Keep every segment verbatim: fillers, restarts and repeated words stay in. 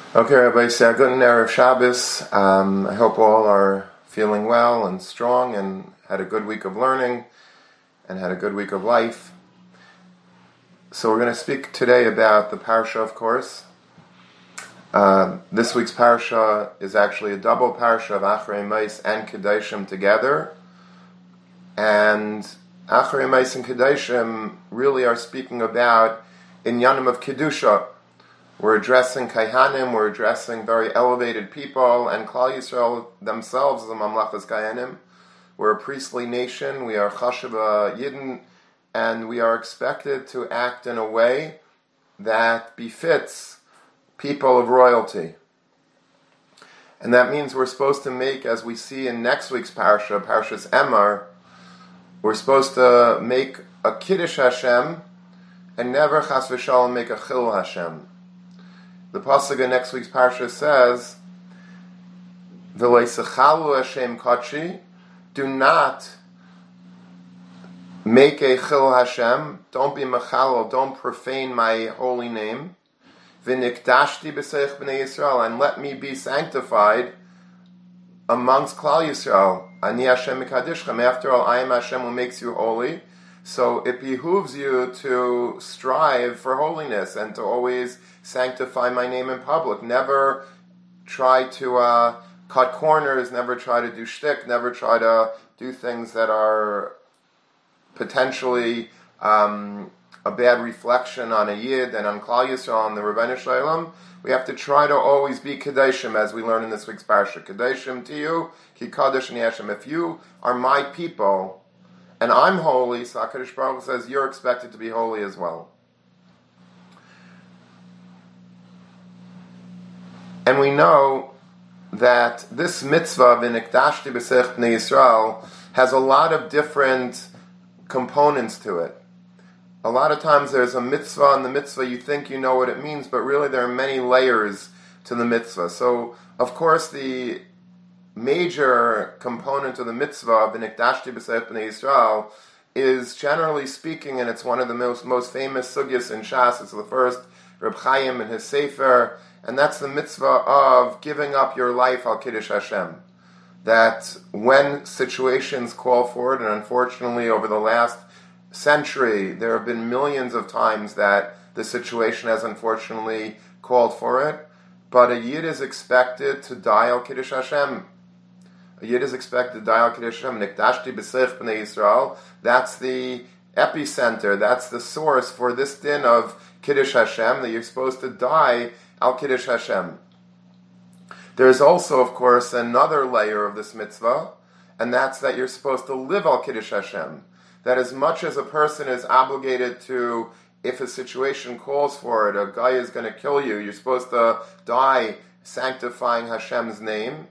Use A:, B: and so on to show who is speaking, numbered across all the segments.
A: Okay, Rabbi Say, good Erev Shabbos. Um, I hope all are feeling well and strong and had a good week of learning and had a good week of life. So we're going to speak today about the Parsha, of course. Uh, this week's Parsha is actually a double Parsha of Acharei Mos and Kedoshim together. And Acharei Mos and Kedoshim really are speaking about Inyanim of Kedusha. We're addressing Kaihanim, we're addressing very elevated people, and Klal Yisrael themselves is a Mamlachas Kaihanim. We're a priestly nation, we are Chashuva Yidden, and we are expected to act in a way that befits people of royalty. And that means we're supposed to make, as we see in next week's Parsha, Parshas Emor, we're supposed to make a Kiddush Hashem, and never Chas v'Shalom make a Chil Hashem. The pasuk in next week's parsha says, "V'lo yisachalu Hashem kachi." Do not make a chil Hashem. Don't be mechalel. Don't profane my holy name. V'nikdashti b'seich b'nei Yisrael, and let me be sanctified amongst Klal Yisrael. Ani Hashem mikadishchem. After all, I am Hashem who makes you holy. So it behooves you to strive for holiness and to always sanctify my name in public. Never try to uh, cut corners, never try to do shtick, never try to do things that are potentially um, a bad reflection on a Yid and on Klal Yisrael and the Rebbeinu Shalom. We have to try to always be Kedoshim, as we learn in this week's Parsha. Kedoshim to you, Ki Kadosh Ani Hashem. If you are my people, and I'm holy, so HaKadosh Baruch Hu says you're expected to be holy as well. And we know that this mitzvah of V'nikdashti b'seich b'nei Yisrael has a lot of different components to it. A lot of times there's a mitzvah, and the mitzvah you think you know what it means, but really there are many layers to the mitzvah. So, of course, the major component of the mitzvah of V'nikdashti b'seich b'nei Yisrael is, generally speaking, and it's one of the most, most famous sugyas in Shas. It's the first Reb Chaim in his Sefer, and that's the mitzvah of giving up your life al Kiddush Hashem. That when situations call for it, and unfortunately over the last century there have been millions of times that the situation has unfortunately called for it, but a Yid is expected to die al Kiddush Hashem. A Yid is expected to die al Kiddush Hashem. Nikdashti b'seich b'nei Yisrael. That's the epicenter, that's the source for this din of Kiddush Hashem, that you're supposed to die al Kiddush Hashem. There's also, of course, another layer of this mitzvah, and that's that you're supposed to live al Kiddush Hashem. That as much as a person is obligated to, if a situation calls for it, a guy is going to kill you, you're supposed to die sanctifying Hashem's name,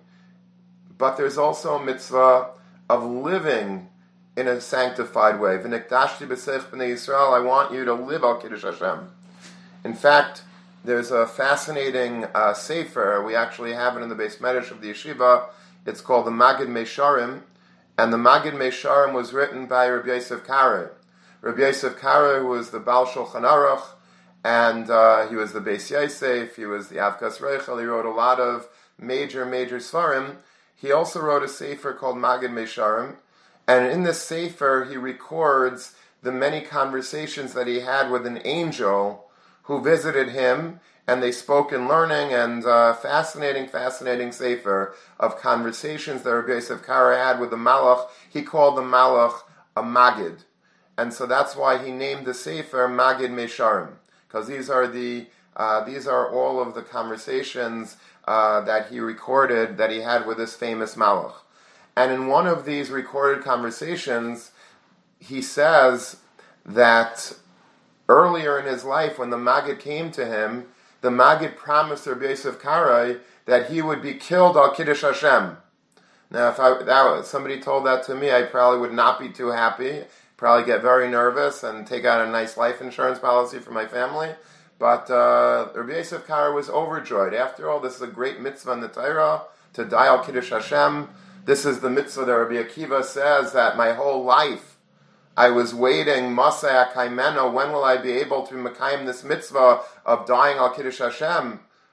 A: but there's also a mitzvah of living in a sanctified way. V'nikdashti b'seich b'nei Yisrael, I want you to live al Kiddush Hashem. In fact, there's a fascinating uh, sefer, we actually have it in the Beis Medrash of the Yeshiva. It's called the Magid Mesharim, and the Magid Mesharim was written by Rabbi Yosef Karo. Rabbi Yosef Karo, who was the Baal Shulchan Aruch, and uh, he was the Beis Yosef, he was the Avkas Reichel, he wrote a lot of major, major Svarim. He also wrote a sefer called Magid Mesharim, and in this sefer he records the many conversations that he had with an angel who visited him, and they spoke in learning, and uh, fascinating, fascinating sefer of conversations that Rabbi Yosef Karo had with the Malach. He called the Malach a Magid. And so that's why he named the sefer Magid Mesharim, because these are the uh, these are all of the conversations uh, that he recorded, that he had with this famous Malach. And in one of these recorded conversations, he says that earlier in his life, when the Maggid came to him, the Maggid promised Rabbi Yosef Karo that he would be killed al Kiddush Hashem. Now, if I, that, somebody told that to me, I probably would not be too happy, probably get very nervous and take out a nice life insurance policy for my family. But uh, Rabbi Yosef Karo was overjoyed. After all, this is a great mitzvah in the Torah, to die al Kiddush Hashem. This is the mitzvah that Rabbi Akiva says that my whole life I was waiting, Masaya Kaimeno, when will I be able to Mekayim this mitzvah of dying al Kiddush Hashem?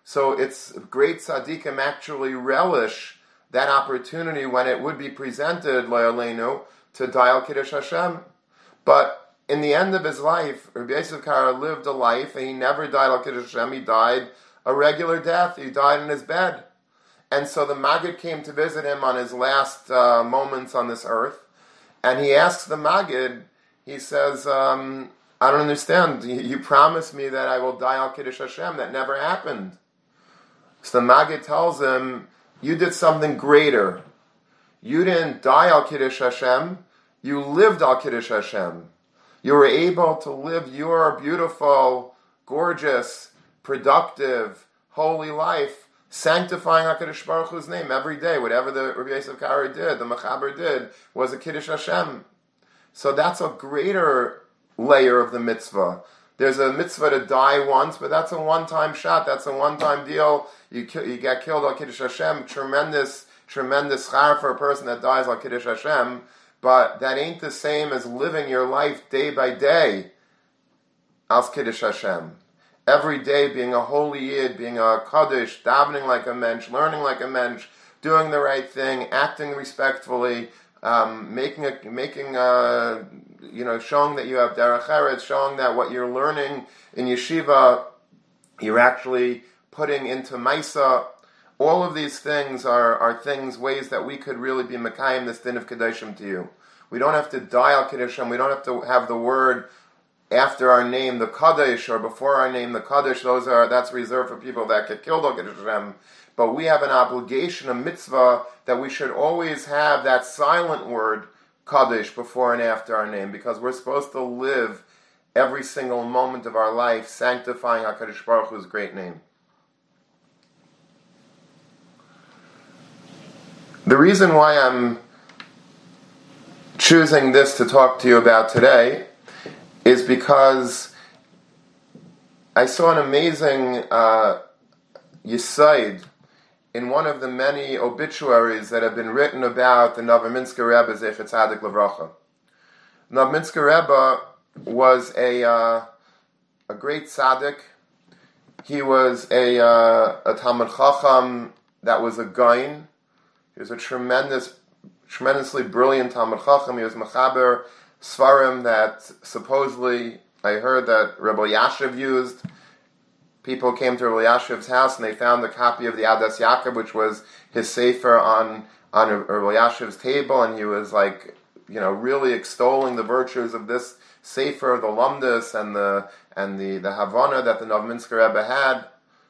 A: So it's great tzaddikim actually relish that opportunity when it would be presented, Lo'aleinu, to dial Kiddush Hashem. But in the end of his life, Rabbi Yosef Karo lived a life, and he never died al Kiddush Hashem. He died a regular death. He died in his bed. And so the Maggid came to visit him on his last uh, moments on this earth, and he asks the Maggid, he says, um, I don't understand. You, you promised me that I will die al Kiddush Hashem. That never happened. So the Maggid tells him, you did something greater. You didn't die al Kiddush Hashem. You lived al Kiddush Hashem. You were able to live your beautiful, gorgeous, productive, holy life, sanctifying HaKadosh Baruch Hu's name every day. Whatever the Rabbi Yosef Karo did, the Mechaber did, was a Kiddush Hashem. So that's a greater layer of the mitzvah. There's a mitzvah to die once, but that's a one-time shot. That's a one-time deal. You you get killed al Kiddush Hashem. Tremendous, tremendous schar for a person that dies al Kiddush Hashem. But that ain't the same as living your life day by day as Kiddush Hashem. Every day being a holy yid, being a kaddish, davening like a mensch, learning like a mensch, doing the right thing, acting respectfully, um, making a, making a, you know, showing that you have derech eretz, showing that what you're learning in yeshiva, you're actually putting into Maisa. All of these things are, are things, ways that we could really be Mekayim this din of Kedoshim to you. We don't have to die al Kedoshim. We don't have to have the word after our name, the Kaddish, or before our name, the Kaddish. Those are, that's reserved for people that get killed al Kedoshim. But we have an obligation, a mitzvah, that we should always have that silent word, Kaddish, before and after our name, because we're supposed to live every single moment of our life sanctifying HaKadosh Baruch Hu's great name. The reason why I'm choosing this to talk to you about today is because I saw an amazing uh, yisaid in one of the many obituaries that have been written about the Novominsker Rebbe, Zecher Tzadik Levracha. Novominsker Rebbe was a uh, a great tzaddik. He was a uh, a Talmid Chacham that was a gaon. He was a tremendous, tremendously brilliant Talmid Chacham. He was Mechaber Svarim that supposedly, I heard that Rebbe Yashiv used. People came to Rebbe Yashiv's house and they found a copy of the Adas Yaakov, which was his sefer, on, on Rebbe Yashiv's table, and he was like, you know, really extolling the virtues of this sefer, the Lumdus, and the and the, the Havana that the Novominsker Rebbe had.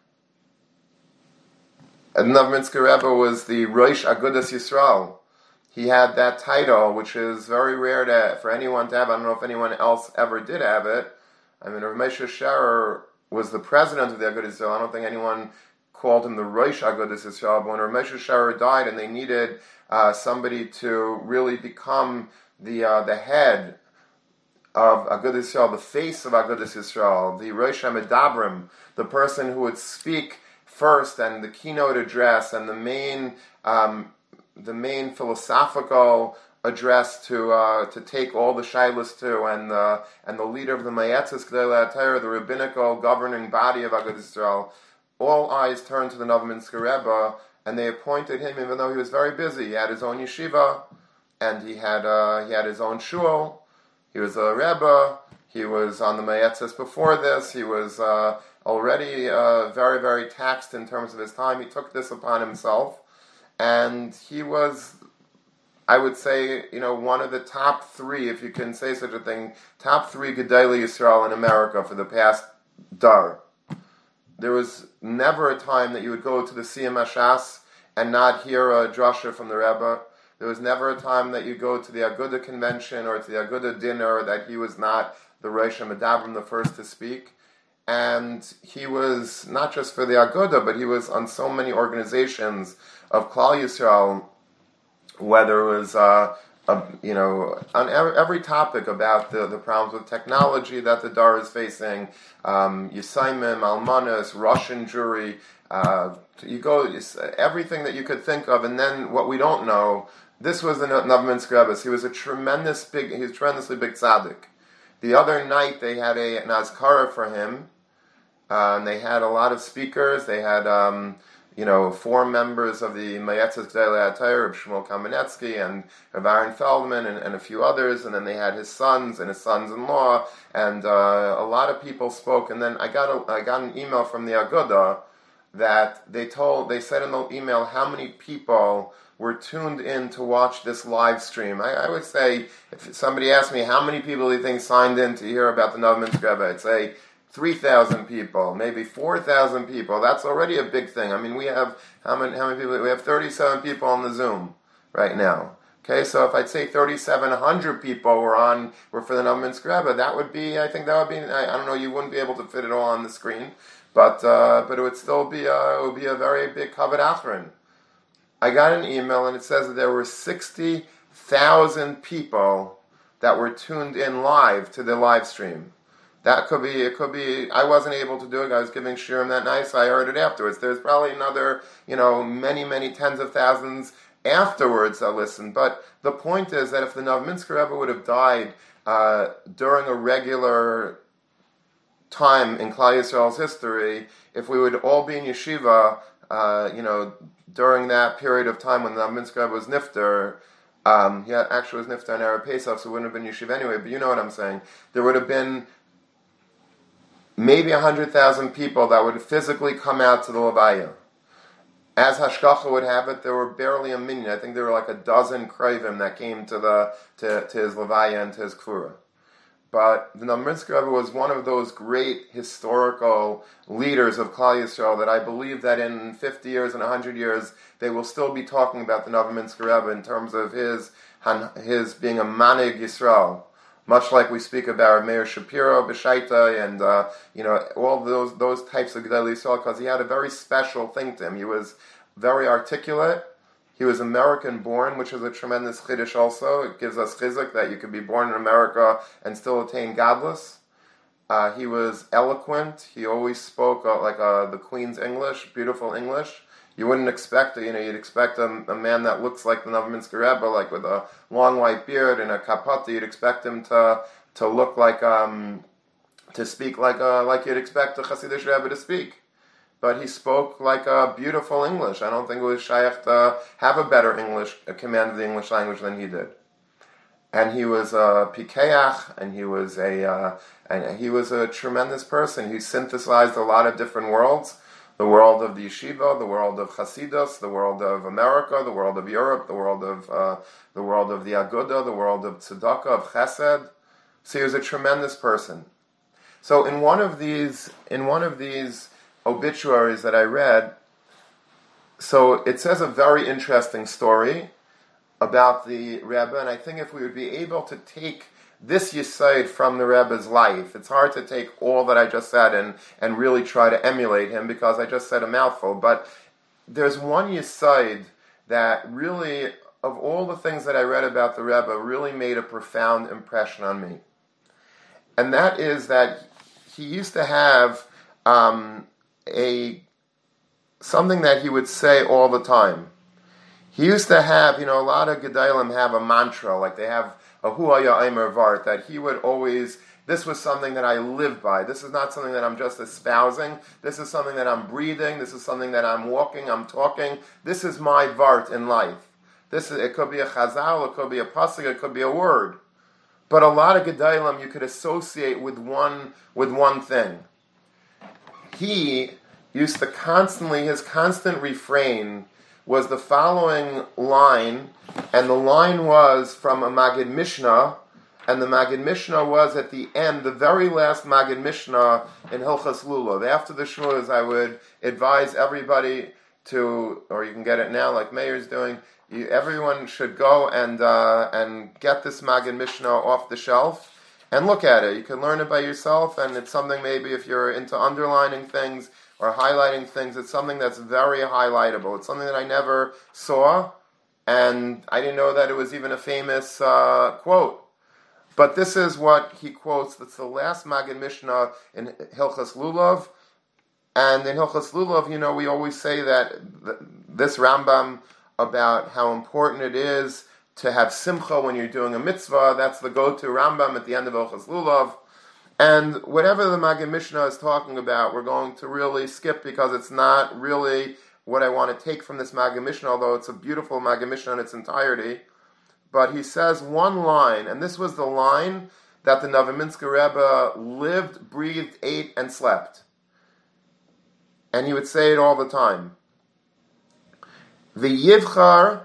A: And Novominsker Rebbe was the Rosh Agudas Yisrael. He had that title, which is very rare to, for anyone to have. I don't know if anyone else ever did have it. I mean, Rav Moshe Scherer was the president of the Agudas Yisrael. I don't think anyone called him the Rosh Agudas Yisrael. But when Rav Moshe Scherer died and they needed uh, somebody to really become the uh, the head of Agudas Yisrael, the face of Agudas Yisrael, the Rosh HaMedabrim, the person who would speak first, and the keynote address, and the main um, the main philosophical address to uh, to take all the shaylos to, and the and the leader of the Mayetzes Gedolei HaTorah, the rabbinical governing body of Agudas Yisrael, all eyes turned to the Novominsker Rebbe, and they appointed him, even though he was very busy. He had his own yeshiva, and he had uh, he had his own shul. He was a Rebbe. He was on the Mayetzes before this. He was Uh, already uh, very, very taxed in terms of his time. He took this upon himself, and he was, I would say, you know, one of the top three, if you can say such a thing, top three Gedolei Yisrael in America for the past dar. There was never a time that you would go to the Siyum HaShas and not hear a drasha from the Rebbe. There was never a time that you go to the Aguda convention or to the Aguda dinner that he was not the Rosh HaMedabrim, the first to speak. And he was not just for the Aguda, but he was on so many organizations of Klal Yisrael, whether it was, uh, a, you know, on every, every topic about the, the problems with technology that the Dar is facing, um, Yisaimim, Almanas, Russian Jewry, uh, you go, everything that you could think of, and then what we don't know, this was the Novominsker Rebbe. He was a tremendous big, he was a tremendously big tzaddik. The other night they had a, an azkara for him, Uh, and they had a lot of speakers. They had, um, you know, four members of the Mayetzes Gdolei HaTorah, Reb Shmuel Kamenetsky and Reb Aaron Feldman and, and a few others. And then they had his sons and his sons-in-law, and uh, a lot of people spoke. And then I got a, I got an email from the Aguda that they told, they said in the email how many people were tuned in to watch this live stream. I, I would say, if somebody asked me how many people do you think signed in to hear about the Novominsk Rebbe, I'd say three thousand people, maybe four thousand people. That's already a big thing. I mean, we have, how many, how many people? We have thirty-seven people on the Zoom right now. Okay, so if I'd say thirty-seven hundred people were on, were for the Novominsk Rebbe, that would be, I think that would be, I, I don't know, you wouldn't be able to fit it all on the screen, but uh, but it would still be a, it would be a very big Kavod Achron. I got an email and it says that there were sixty thousand people that were tuned in live to the live stream. That could be, it could be, I wasn't able to do it, I was giving Shirim that night, so I heard it afterwards. There's probably another, you know, many, many tens of thousands afterwards that listened. But the point is that if the Novominsk Rebbe would have died uh, during a regular time in Klal Yisrael's history, if we would all be in yeshiva, uh, you know, during that period of time when the Novominsk Rebbe was nifter, um, he actually was nifter on Erev Pesach, so it wouldn't have been yeshiva anyway, but you know what I'm saying. There would have been maybe one hundred thousand people that would physically come out to the Levaya. As Hashgacha would have it, there were barely a minyan. I think there were like a dozen Krevim that came to the to, to his Levaya and to his Kfura. But the Novominsk Rebbe was one of those great historical leaders of Klal Yisrael that I believe that in fifty years and one hundred years, they will still be talking about the Novominsk Rebbe in terms of his, his being a Manig Yisrael. Much like we speak about Meir Shapiro, Beshaita, and uh, you know all those those types of Gedolei Yisrael, because he had a very special thing to him. He was very articulate. He was American-born, which is a tremendous chiddush also. It gives us chizuk that you could be born in America and still attain gadlus. Uh, he was eloquent. He always spoke uh, like uh, the Queen's English, beautiful English. You wouldn't expect, you know, you'd expect a, a man that looks like the Novominsk Rebbe, like with a long white beard and a kapata. You'd expect him to to look like, um, to speak like a, like you'd expect a Hasidic Rebbe to speak. But he spoke like a beautiful English. I don't think it was shaykh to have a better English, a command of the English language than he did. And he was a pikeach, and he was a, uh, and he was a tremendous person. He synthesized a lot of different worlds. The world of the yeshiva, the world of Hasidus, the world of America, the world of Europe, the world of uh, the world of the Aguda, the world of Tzedakah, of Chesed. So he was a tremendous person. So in one of these, in one of these obituaries that I read, so it says a very interesting story about the Rebbe, and I think if we would be able to take this yesod from the Rebbe's life, it's hard to take all that I just said and, and really try to emulate him, because I just said a mouthful, but there's one yesod that really, of all the things that I read about the Rebbe, really made a profound impression on me. And that is that he used to have um, a something that he would say all the time. He used to have, you know, a lot of Gedalim have a mantra, like they have a Hu Haya Eimer Vart, that he would always, this was something that I live by. This is not something that I'm just espousing. This is something that I'm breathing. This is something that I'm walking, I'm talking. This is my Vart in life. This is, it could be a chazal, it could be a pasuk, it could be a word. But a lot of Gedalim you could associate with one, with one thing. He used to constantly, his constant refrain was the following line, and the line was from a Magid Mishnah, and the Magid Mishnah was at the end, the very last Magid Mishnah in Hilchas Lulav. After the Shmuz, I would advise everybody to, or you can get it now like Meir's doing, you, everyone should go and uh, and get this Magid Mishnah off the shelf and look at it. You can learn it by yourself, and it's something maybe if you're into underlining things or highlighting things, it's something that's very highlightable. It's something that I never saw, and I didn't know that it was even a famous uh, quote. But this is what he quotes. That's the last Magid Mishnah in Hilchas Lulav. And in Hilchas Lulav, you know, we always say that th- this Rambam about how important it is to have simcha when you're doing a mitzvah. That's the go-to Rambam at the end of Hilchas Lulav. And whatever the Maggid Mishnah is talking about, we're going to really skip because it's not really what I want to take from this Maggid Mishnah, although it's a beautiful Maggid Mishnah in its entirety. But he says one line, and this was the line that the Novominsker Rebbe lived, breathed, ate, and slept. And he would say it all the time. V'yivchar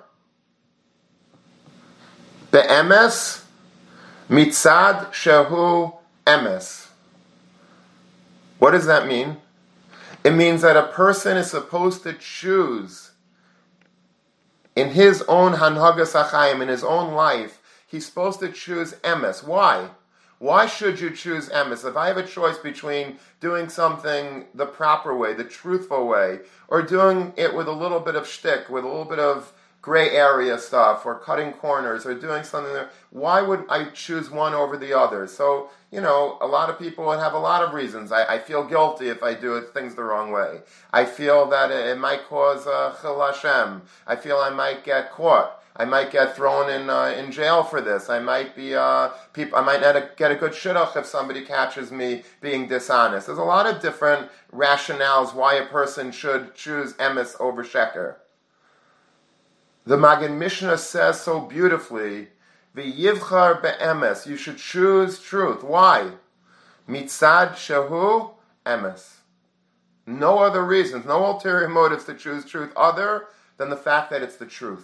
A: be'emes mitzad shehu emes. What does that mean? It means that a person is supposed to choose in his own hanhagas hachayim, in his own life, he's supposed to choose emes. Why? Why should you choose emes? If I have a choice between doing something the proper way, the truthful way, or doing it with a little bit of shtick, with a little bit of gray area stuff, or cutting corners, or doing something there, why would I choose one over the other? So, you know, a lot of people would have a lot of reasons. I, I feel guilty if I do things the wrong way. I feel that it, it might cause uh, chil Hashem. I feel I might get caught. I might get thrown in uh, in jail for this. I might be uh, people. I might not get a good shidduch if somebody catches me being dishonest. There's a lot of different rationales why a person should choose emes over sheker. The Maggid Mishnah says so beautifully, "V'yivchar be'emes." You should choose truth. Why? Mitzad shehu emes. No other reasons, no ulterior motives to choose truth other than the fact that it's the truth.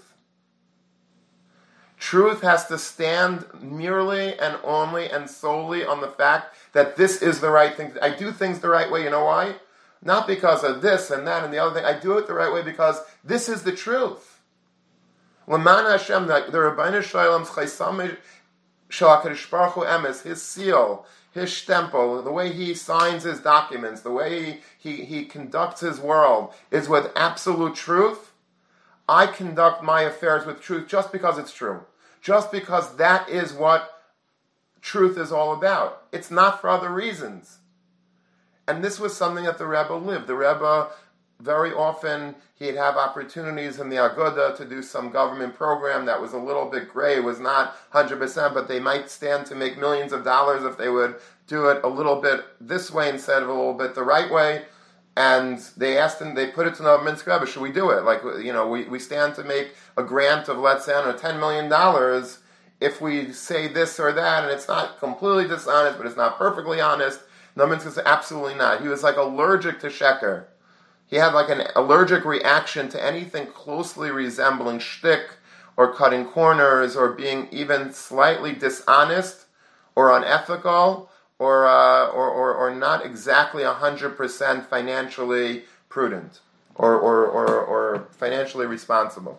A: Truth has to stand merely and only and solely on the fact that this is the right thing. I do things the right way, you know why? Not because of this and that and the other thing. I do it the right way because this is the truth. L'man Hashem, the Rabbeinu Shalom's Chaisam Shel HaKadosh Baruch Hu Emes, his seal, his stempel, the way he signs his documents, the way he, he, he conducts his world is with absolute truth. I conduct my affairs with truth just because it's true. Just because that is what truth is all about. It's not for other reasons. And this was something that the Rebbe lived. The Rebbe, very often, he'd have opportunities in the Aguda to do some government program that was a little bit gray. It was not one hundred percent, but they might stand to make millions of dollars if they would do it a little bit this way instead of a little bit the right way. And they asked him, they put it to the Novominsker Rebbe, should we do it? Like, you know, we, we stand to make a grant of, let's say, I don't know, ten million dollars if we say this or that, and it's not completely dishonest, but it's not perfectly honest. Novominsker said, absolutely not. He was like allergic to sheker. He had like an allergic reaction to anything closely resembling shtick or cutting corners or being even slightly dishonest or unethical. Or, uh, or or or not exactly one hundred percent financially prudent or, or, or, or financially responsible.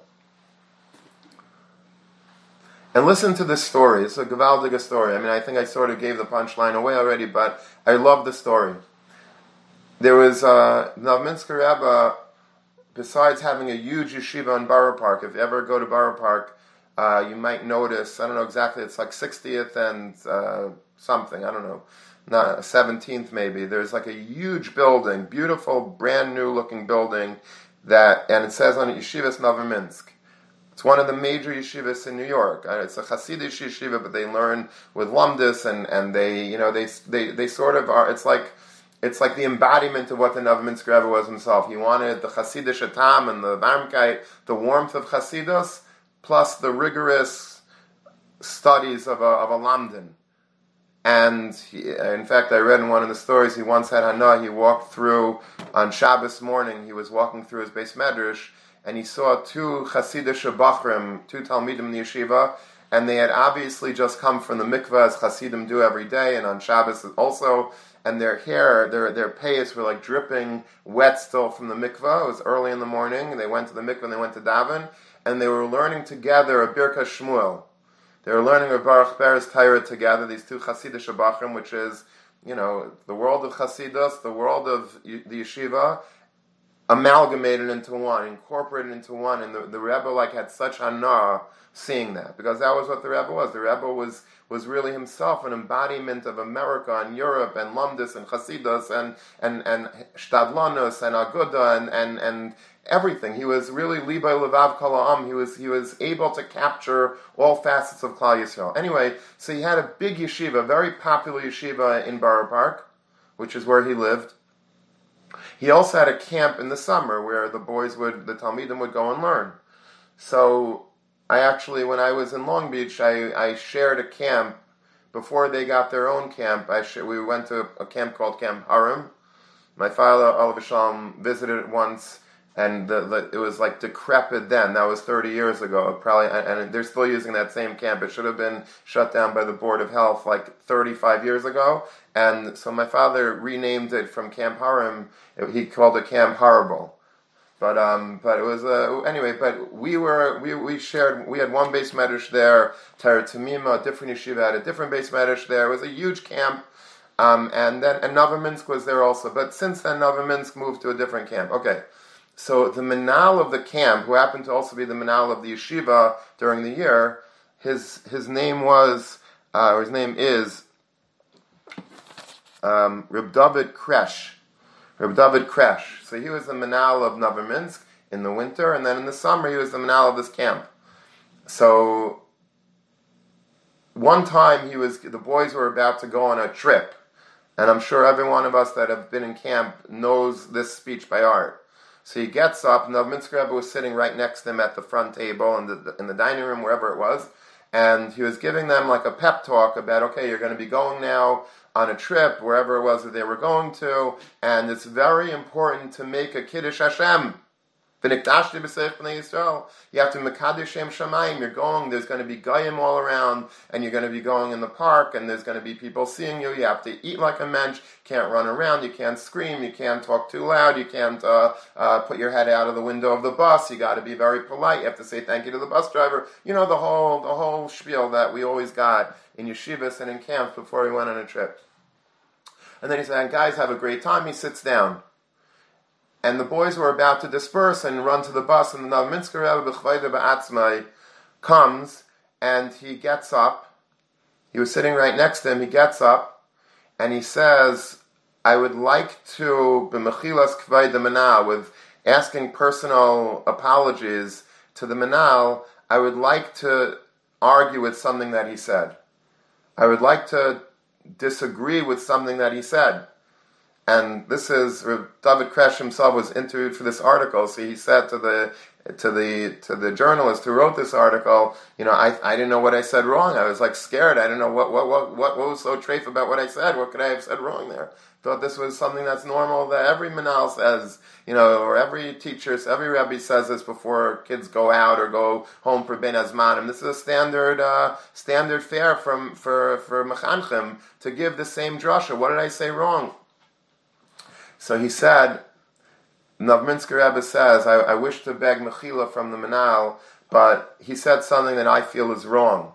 A: And listen to this story. It's a gewaldige story. I mean, I think I sort of gave the punchline away already, but I love the story. There was uh, Novominsker Rebbe, besides having a huge yeshiva in Borough Park. If you ever go to Borough Park, uh, you might notice, I don't know exactly, it's like sixtieth and... Uh, something, I don't know, not seventeenth maybe. There's like a huge building, beautiful, brand new looking building that, and it says on it, Yeshivas Novominsk. It's one of the major yeshivas in New York. Uh, it's a Hasidic yeshiva, but they learn with Lumdis, and, and they, you know, they, they they sort of are, it's like, it's like the embodiment of what the Novominsker Rebbe was himself. He wanted the Hasidic Atam and the Varmkeit, the warmth of Hasidus, plus the rigorous studies of a, of a Lamdin. And he, in fact, I read in one of the stories, he once had Hana, he walked through, on Shabbos morning, he was walking through his Beis Medrash, and he saw two Hasidic Bachrim, two Talmidim in the yeshiva, and they had obviously just come from the mikveh, as Hasidim do every day, and on Shabbos also, and their hair, their their payas were like dripping wet still from the mikveh. It was early in the morning, and they went to the mikveh and they went to daven, and they were learning together a Birkas Shmuel. They were learning a Baruch Beres Torah together, these two Hasidic Bachrim, which is, you know, the world of Hasidus, the world of the yeshiva, amalgamated into one, incorporated into one, and the, the Rebbe like had such hana seeing that, because that was what the Rebbe was. The Rebbe was was really himself an embodiment of America and Europe and Lumdis and Hasidus and and and Shtadlanus and Aguda and and and everything. He was really Libay Levav Kol Ha'am. He was he was able to capture all facets of Klal Yisrael. Anyway, so he had a big yeshiva, very popular yeshiva in Borough Park, which is where he lived. He also had a camp in the summer where the boys would, the Talmidim would go and learn. So I actually, when I was in Long Beach, I, I shared a camp. Before they got their own camp, I sh- we went to a camp called Camp Harim. My father, Olav Shalom, visited it once, and the, the, it was like decrepit then. That was thirty years ago, probably, and, and they're still using that same camp. It should have been shut down by the Board of Health like thirty-five years ago. And so my father renamed it from Camp Harim. He called it Camp Horrible. But um, but it was uh, anyway. But we were we we shared. We had one base medrash there. Torah Tamima, a different yeshiva had a different base medrash there. It was a huge camp. Um, and then and Novominsk was there also. But since then, Novominsk moved to a different camp. Okay, so the menal of the camp, who happened to also be the menal of the yeshiva during the year, his his name was uh, or his name is um, Reb David Kresh. Reb David Kresh. So he was the menal of Novominsk in the winter, and then in the summer he was the menal of this camp. So one time he was, the boys were about to go on a trip, and I'm sure every one of us that have been in camp knows this speech by heart. So he gets up, Novominsk Rebbe was sitting right next to him at the front table in the in the dining room, wherever it was, and he was giving them like a pep talk about, okay, you're going to be going now on a trip, wherever it was that they were going to, and it's very important to make a Kiddush Hashem. You have to Mekadesh Shem Shamayim. You're going, there's going to be Goyim all around, and you're going to be going in the park, and there's going to be people seeing you. You have to eat like a mensch, can't run around, you can't scream, you can't talk too loud, you can't uh, uh, put your head out of the window of the bus, you got to be very polite, you have to say thank you to the bus driver. You know, the whole the whole spiel that we always got in yeshivas and in camps before we went on a trip. And then he said, guys, have a great time. He sits down. And the boys were about to disperse and run to the bus, and the Novominsk Rebbe B'chvayda B'atzmai comes, and he gets up. He was sitting right next to him. He gets up, and he says, I would like to, b'mechilas kvayda menal, with asking personal apologies to the menal, I would like to argue with something that he said. I would like to disagree with something that he said. And this is, David Kresh himself was interviewed for this article, so he said to the to the to the journalist who wrote this article, you know, I I didn't know what I said wrong. I was like scared. I didn't know what what what what, what was so treif about what I said. What could I have said wrong there? Thought this was something that's normal, that every menal says, you know, or every teacher, every Rebbe says this before kids go out or go home for Ben Azman. And this is a standard uh, standard fare from for for mechanchim to give the same drasha. What did I say wrong? So he said, Novominsk Rebbe says, I, I wish to beg mechila from the menal, but he said something that I feel is wrong.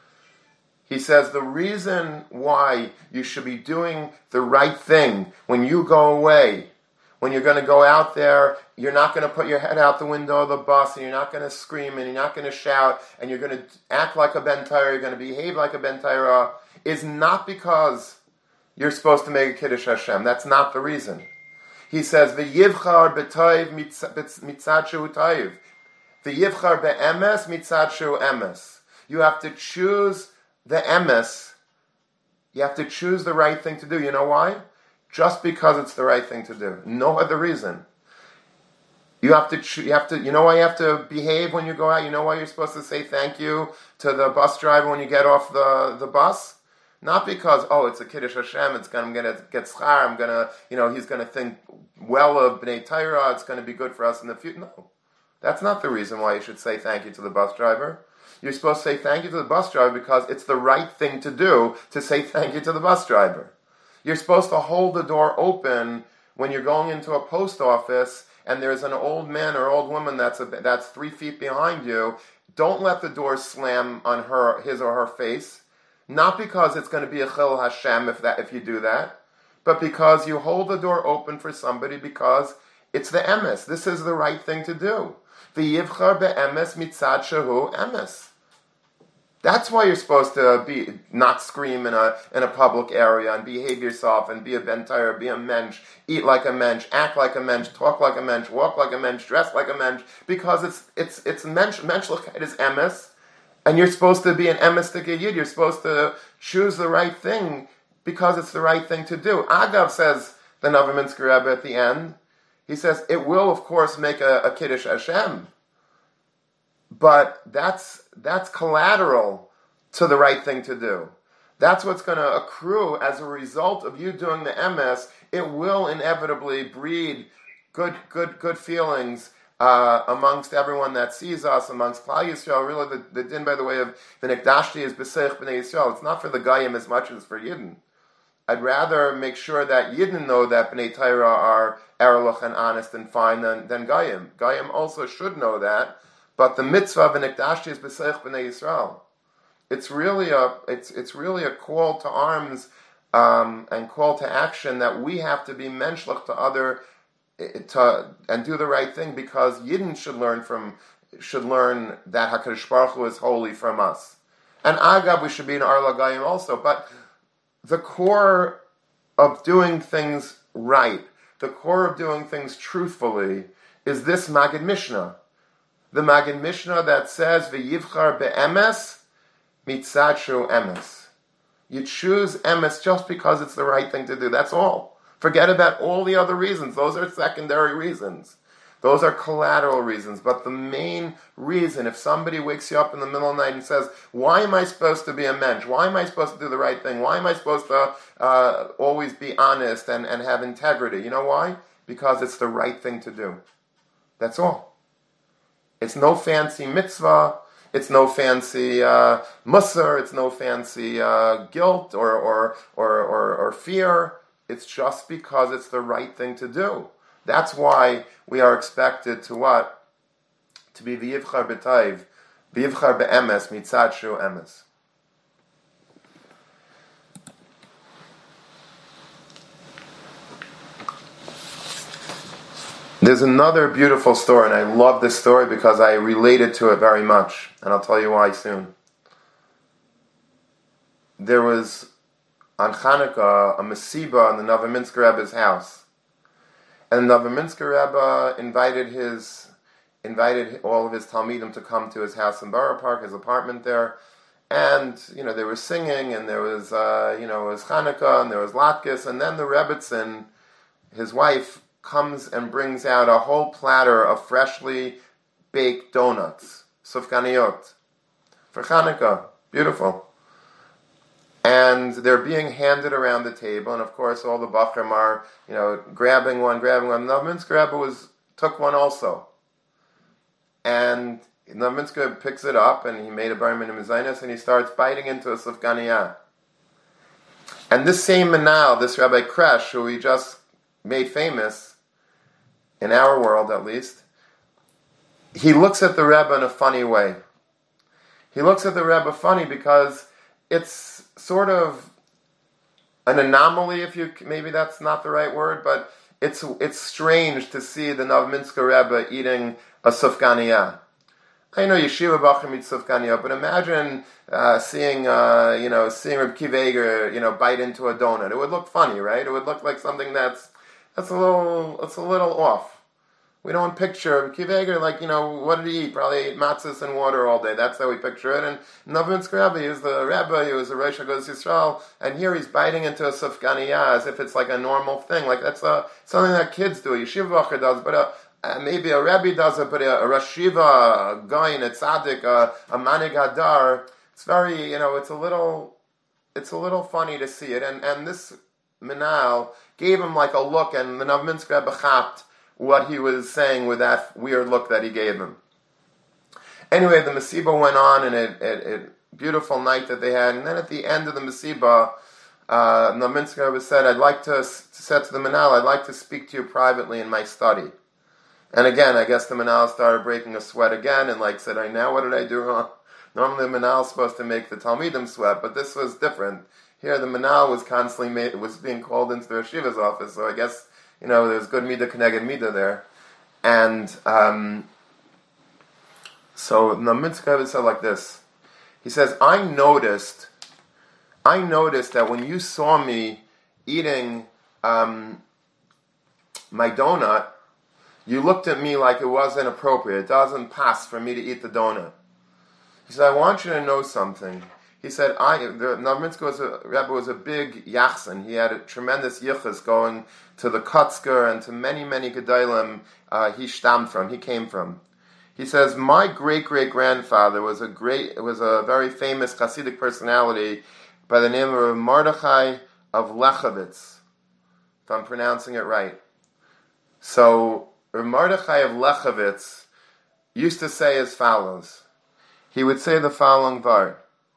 A: He says the reason why you should be doing the right thing when you go away, when you're going to go out there, you're not going to put your head out the window of the bus, and you're not going to scream, and you're not going to shout, and you're going to act like a Ben Torah, you're going to behave like a Ben Torah, is not because you're supposed to make a Kiddush Hashem. That's not the reason. He says, V'yivchar b'toiv mitzad shehu toiv. V'yivchar be'emes mitzad shehu emes. You have to choose the emes. You have to choose the right thing to do. You know why? Just because it's the right thing to do. No other reason. You have to, cho- you have to, you know why you have to behave when you go out? You know why you're supposed to say thank you to the bus driver when you get off the, the bus? Not because, oh, it's a Kiddush Hashem, it's gonna, I'm going to get schar, I'm going to, you know, he's going to think well of Bnei Torah, it's going to be good for us in the future. No. That's not the reason why you should say thank you to the bus driver. You're supposed to say thank you to the bus driver because it's the right thing to do to say thank you to the bus driver. You're supposed to hold the door open when you're going into a post office and there's an old man or old woman that's a, that's three feet behind you. Don't let the door slam on her, his or her face. Not because it's going to be a Chil Hashem if that if you do that, but because you hold the door open for somebody because it's the emes. This is the right thing to do. V'yivchar be'emes mitzad shehu emes. That's why you're supposed to be not scream in a in a public area and behave yourself and be a bentire, be a mensch, eat like a mensch, act like a mensch, talk like a mensch, walk like a mensch, dress like a mensch, because it's it's it's mensch menschlichkeit is emes, and you're supposed to be an emestic yid. You're supposed to choose the right thing because it's the right thing to do. Agav, says the Novominsker Rebbe at the end, he says it will of course make a, a kiddush Hashem. But that's that's collateral to the right thing to do. That's what's going to accrue as a result of you doing the M S. It will inevitably breed good good good feelings uh, amongst everyone that sees us, amongst Klal Yisrael. Really, the, the din, by the way, of the Nikdashti is B'seich B'nei Yisrael. It's not for the Goyim as much as for Yidden. I'd rather make sure that Yidden know that B'nei Torah are erlich and honest and fine than, than Goyim. Goyim also should know that. But the mitzvah of Nikdashti is B'seich B'nei Yisrael. It's really a it's it's really a call to arms um, and call to action that we have to be menschlich to other to and do the right thing, because Yidden should learn from should learn that HaKadosh Baruch Hu is holy from us. And Agab, we should be in Ar Lagayim also. But the core of doing things right, the core of doing things truthfully, is this Magid Mishnah. The Magid Mishnah that says, V'yivchar be'emes, mitzadshu emes. You choose emes just because it's the right thing to do. That's all. Forget about all the other reasons. Those are secondary reasons. Those are collateral reasons. But the main reason, if somebody wakes you up in the middle of the night and says, why am I supposed to be a mensch? Why am I supposed to do the right thing? Why am I supposed to uh, always be honest and, and have integrity? You know why? Because it's the right thing to do. That's all. It's no fancy mitzvah. It's no fancy uh, musar. It's no fancy uh, guilt or or, or or or fear. It's just because it's the right thing to do. That's why we are expected to what? To be v'yivchar b'tayv, v'yivchar be'emes, mitzadshu emes. There's another beautiful story, and I love this story because I related to it very much, and I'll tell you why soon. There was, on Chanukah, a mesiba in the Novominsker Rebbe's house. And the Novominsker Rebbe invited his, invited all of his Talmidim to come to his house in Borough Park, his apartment there. And, you know, they were singing, and there was, uh, you know, it was Chanukah, and there was Latkes, and then the Rebbetzin, his wife, comes and brings out a whole platter of freshly baked donuts, sufganiyot, for Chanukah. Beautiful. And they're being handed around the table, and of course all the bachrim are, you know, grabbing one, grabbing one. Novominsker Rebbe was took one also, and Novominsker picks it up, and he made a bar minim zaynis, and he starts biting into a sufganiyah. And this same manal, this Rabbi Kresh, who we just made famous, in our world at least, he looks at the Rebbe in a funny way. He looks at the Rebbe funny because it's sort of an anomaly, if you maybe that's not the right word, but it's it's strange to see the Novominsker Rebbe eating a sufganiyah. I know yeshiva bachrim eat sufganiyah, but imagine uh, seeing uh, you know seeing Reb Kiva Eger, you know bite into a donut. It would look funny, right? It would look like something that's That's a little, it's a little off. We don't picture Kiva Eger like, you know, what did he eat? Probably ate matzahs and water all day. That's how we picture it. And Novominsker Rebbe, he was the Rebbe, he was the Rosh HaGoz Yisrael, and here he's biting into a sufganiyah as if it's like a normal thing. Like that's a, something that kids do, a yeshiva bacher does, but a, uh, maybe a Rebbe does it, but a, a Rosh Yeshiva, a Goyin, a Tzaddik, a, a Manig Hadar, it's very, you know, it's a little, it's a little funny to see it. And, and this Minal gave him like a look, and the Novominsker Rebbe chapped what he was saying with that weird look that he gave him. Anyway, the Mesiba went on, and it, it, it beautiful night that they had, and then at the end of the Mesiba, uh, Novominsker Rebbe said, I'd like to, said to the Minal, I'd like to speak to you privately in my study. And again, I guess the Minal started breaking a sweat again, and like said, I now what did I do wrong? Normally the Minal is supposed to make the Talmidim sweat, but this was different. Here, the Minal was constantly made, was being called into the Yeshiva's office, so I guess, you know, there's good Midah Keneged Midah there. And um, so Novominsker Rebbe said like this. He says, I noticed, I noticed that when you saw me eating um, my donut, you looked at me like it wasn't appropriate. It doesn't pass for me to eat the donut. He said, I want you to know something. He said, I, the Novominsker was a, Rebbe was a big yachsan. He had a tremendous yichus going to the Kotzker and to many, many Gedolim uh, he stammed from, he came from. He says, my great-great-grandfather was a great, was a very famous Hasidic personality by the name of Mordechai of Lechovitz, if I'm pronouncing it right. So, Mordechai of Lechovitz used to say as follows. He would say the following word.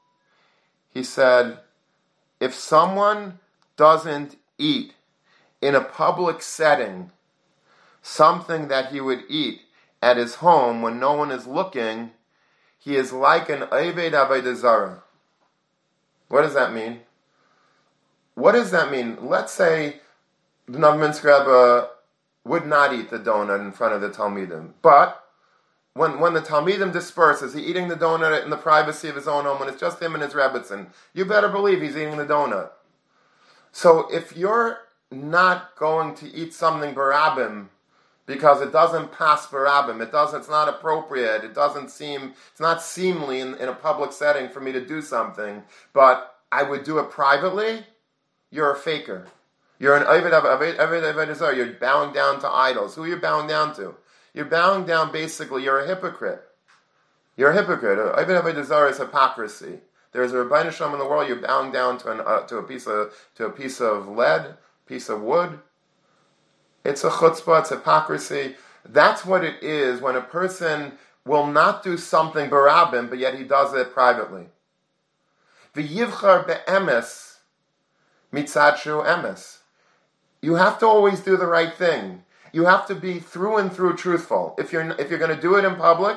A: He said, if someone doesn't eat in a public setting something that he would eat at his home when no one is looking, he is like an Oved Avodah Zarah. What does that mean? What does that mean? Let's say the Novominsker Rebbe would not eat the donut in front of the Talmidim, but When when the Talmidim disperse, is he eating the donut in the privacy of his own home when it's just him and his Rebbetzin? You better believe he's eating the donut. So if you're not going to eat something barabim because it doesn't pass barabim, it doesn't, it's not appropriate, it doesn't seem, it's not seemly in, in a public setting for me to do something, but I would do it privately, you're a faker. You're an Oved Avodah Zarah. You're bowing down to idols. Who are you bowing down to? You're bowing down, basically, you're a hypocrite. You're a hypocrite. Oved Avodah Zarah is hypocrisy. There's a Rebbeinu Shalom in the world, you're bowing down to, an, uh, to, a piece of, to a piece of lead, piece of wood. It's a chutzpah, it's hypocrisy. That's what it is when a person will not do something barabim, but yet he does it privately. V'yivchar be'emes mitzad shu emes. You have to always do the right thing. You have to be through and through truthful. If you're if you're going to do it in public,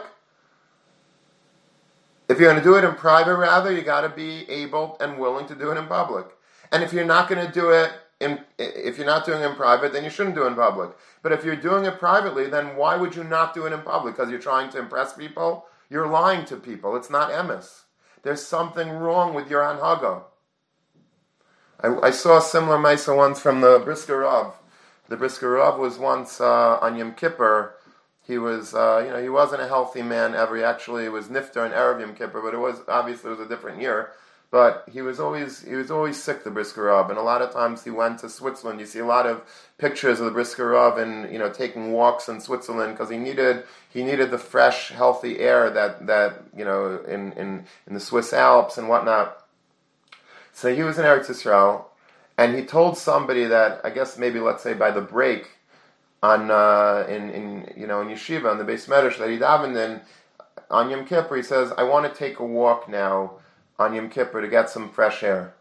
A: if you're going to do it in private, rather, you got to be able and willing to do it in public. And if you're not going to do it in, if you're not doing it in private, then you shouldn't do it in public. But if you're doing it privately, then why would you not do it in public? Because you're trying to impress people? You're lying to people. It's not emes. There's something wrong with your anhaga. I, I saw a similar Maisa once from the Brisker Rav. The Brisker Rav was once uh, on Yom Kippur. He was, uh, you know, he wasn't a healthy man ever. He actually was niftar in Erev Yom Kippur, but it was obviously it was a different year. But he was always he was always sick, the Brisker Rav, and a lot of times he went to Switzerland. You see a lot of pictures of the Brisker Rav and you know taking walks in Switzerland because he needed he needed the fresh, healthy air that that you know in in, in the Swiss Alps and whatnot. So he was in Eretz Yisrael. And he told somebody that, I guess maybe let's say by the break on uh, in, in you know in yeshiva on the Beis Medrash that he davened in on Yom Kippur, he says, I want to take a walk now on Yom Kippur to get some fresh air.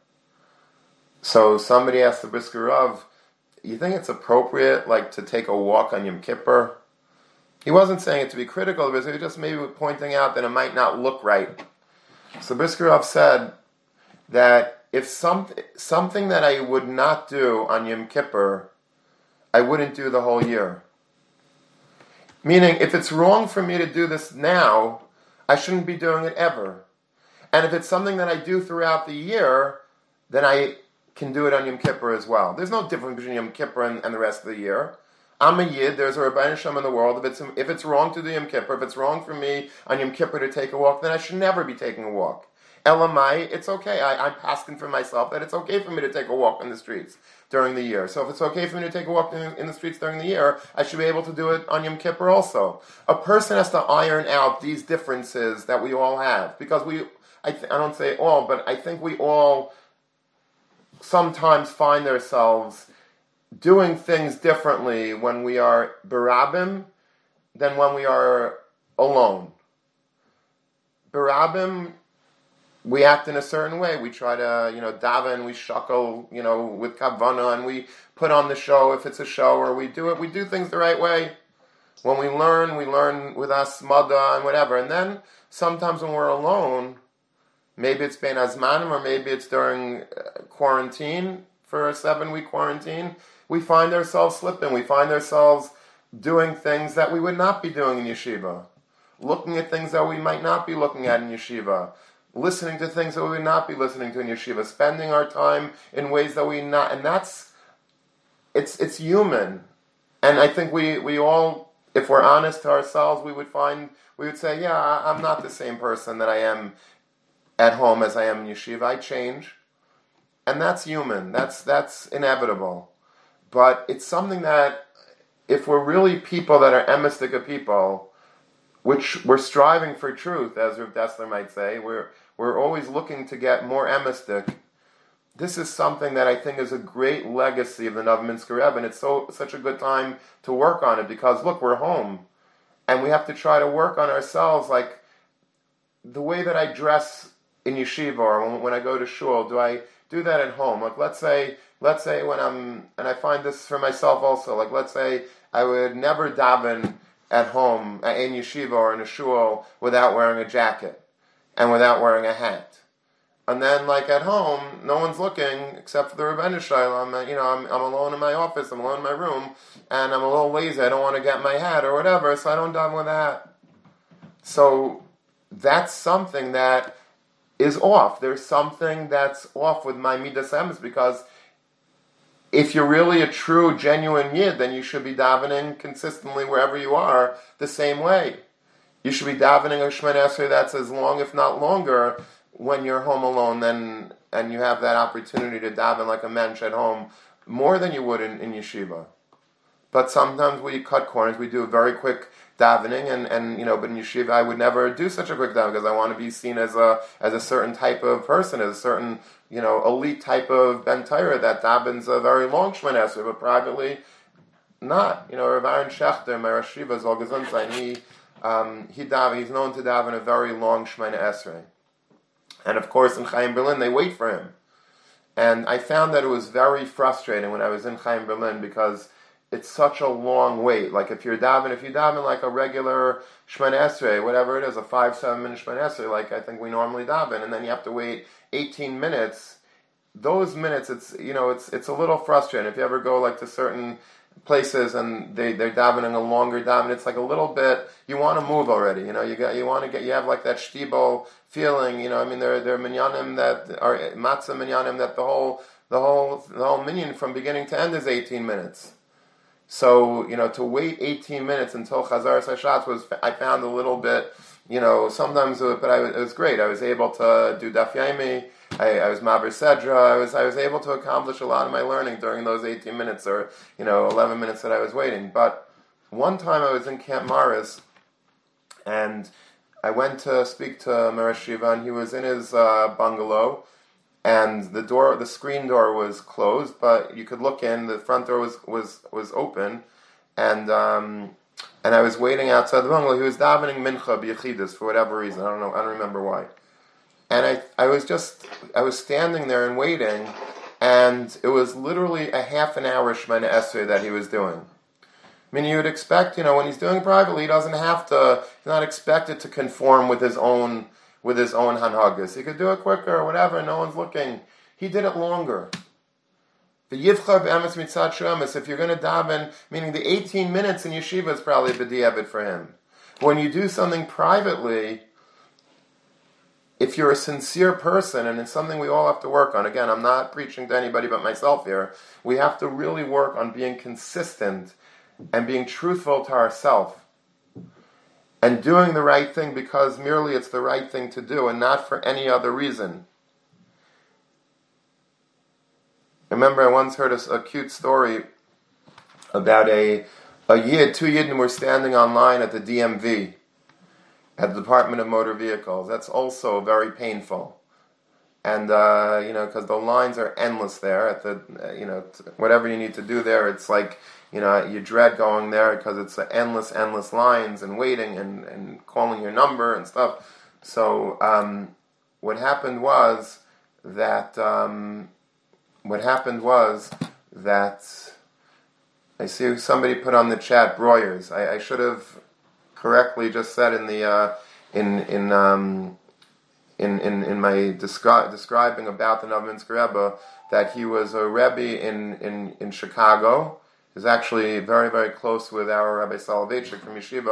A: So somebody asked the Brisker Rav, you think it's appropriate like to take a walk on Yom Kippur? He wasn't saying it to be critical of it, he was just maybe pointing out that it might not look right. So Brisker Rav said that if some, something that I would not do on Yom Kippur, I wouldn't do the whole year. Meaning, if it's wrong for me to do this now, I shouldn't be doing it ever. And if it's something that I do throughout the year, then I can do it on Yom Kippur as well. There's no difference between Yom Kippur and, and the rest of the year. I'm a Yid, there's a Rebbeinu Shalom in the world. If it's, if it's wrong to do Yom Kippur, if it's wrong for me on Yom Kippur to take a walk, then I should never be taking a walk. Elamai, it's okay. I, I'm asking for myself that it's okay for me to take a walk in the streets during the year. So if it's okay for me to take a walk in, in the streets during the year, I should be able to do it on Yom Kippur also. A person has to iron out these differences that we all have. Because we, I, th- I don't say all, but I think we all sometimes find ourselves doing things differently when we are barabim than when we are alone. Barabim, we act in a certain way. We try to, you know, daven, we shuckle, you know, with kavana, and we put on the show if it's a show, or we do it. We do things the right way. When we learn, we learn with asmada and whatever. And then sometimes when we're alone, maybe it's bein azmanim, or maybe it's during quarantine for a seven-week quarantine, we find ourselves slipping. We find ourselves doing things that we would not be doing in yeshiva, looking at things that we might not be looking at in yeshiva, listening to things that we would not be listening to in yeshiva, spending our time in ways that we not, and that's, it's it's human. And I think we, we all, if we're honest to ourselves, we would find, we would say, yeah, I'm not the same person that I am at home as I am in yeshiva. I change. And that's human. That's that's inevitable. But it's something that, if we're really people that are emistic people, which we're striving for truth, as Rav Dessler might say, we're we're always looking to get more emistic. This is something that I think is a great legacy of the Novominsker Rebbe, and it's so such a good time to work on it, because look, we're home, and we have to try to work on ourselves, like the way that I dress in yeshiva or when, when I go to shul. Do I do that at home? Like let's say, let's say when I'm, and I find this for myself also, like let's say I would never daven at home in yeshiva or in a shul without wearing a jacket and without wearing a hat. And then, like at home, no one's looking except for the Rebbeinu Shalom. I'm, you know, I'm, I'm alone in my office, I'm alone in my room, and I'm a little lazy. I don't want to get my hat or whatever, so I don't daven with a hat. So that's something that is off. There's something that's off with my midas emes, because if you're really a true, genuine yid, then you should be davening consistently wherever you are the same way. You should be davening a Shemoneh Esrei that's as long, if not longer, when you're home alone, then and you have that opportunity to daven like a mensch at home more than you would in, in yeshiva. But sometimes we cut corners. We do a very quick davening, and, and you know, but in yeshiva I would never do such a quick davening, because I want to be seen as a as a certain type of person, as a certain, you know, elite type of Ben Torah that davens a very long Shemoneh Esrei, but privately not. You know, Rav Aaron Schechter, my Rosh Yeshiva, Zol Gezun Zayin, he um, he daven, he's known to daven a very long Shemoneh Esrei. And of course, in Chaim Berlin, they wait for him. And I found that it was very frustrating when I was in Chaim Berlin, because it's such a long wait. Like if you're davening, if you daven like a regular Shemoneh Esrei, whatever it is, a five, seven minute Shemoneh Esrei, like I think we normally daven, and then you have to wait eighteen minutes. Those minutes, it's, you know, it's it's a little frustrating. If you ever go like to certain places and they, they're davening a longer daven, it's like a little bit, you want to move already, you know, you got, you want to get, you have like that shtibel feeling, you know, I mean, there, there are minyanim that are, matzah minyanim that the whole, the whole, the whole minyan from beginning to end is eighteen minutes. So, you know, to wait eighteen minutes until Chazar Hashatz was, I found a little bit, you know, sometimes, it, but I, it was great. I was able to do Daf Yomi. I, I was Maber Sedra. I was I was able to accomplish a lot of my learning during those eighteen minutes, or you know, eleven minutes that I was waiting. But one time I was in Camp Maris, and I went to speak to Meresh Shiva, and he was in his uh, bungalow, and the door, the screen door was closed, but you could look in. The front door was was, was open, and um, and I was waiting outside the bungalow. He was davening mincha b'yechidus for whatever reason. I don't know. I don't remember why. And I, I was just, I was standing there and waiting, and it was literally a half an hour Shemoneh Esrei that he was doing. I mean, you would expect, you know, when he's doing privately, he doesn't have to, he's not expected to conform with his own, with his own hanhagas. He could do it quicker or whatever, no one's looking. He did it longer. The Yivcha b'emes mitzad she'emes, if you're going to daven, meaning the eighteen minutes in yeshiva is probably b'di'evet for him. When you do something privately, if you're a sincere person, and it's something we all have to work on, again, I'm not preaching to anybody but myself here, we have to really work on being consistent and being truthful to ourselves and doing the right thing because merely it's the right thing to do and not for any other reason. I remember I once heard a, a cute story about a, a yid, two yidden were standing online at the D M V, at the Department of Motor Vehicles. That's also very painful. And, uh, you know, because the lines are endless there at the, uh, you know, t- whatever you need to do there, it's like, you know, you dread going there because it's uh, endless, endless lines and waiting and, and calling your number and stuff. So, um, what happened was that, um, what happened was that, I see somebody put on the chat, broilers. I, I should have correctly just said in the uh, in in, um, in in in my descri- describing about the Novominsker Rebbe that he was a Rebbe in, in, in Chicago. He's actually very very close with our Rabbi Soloveitchik from Yeshiva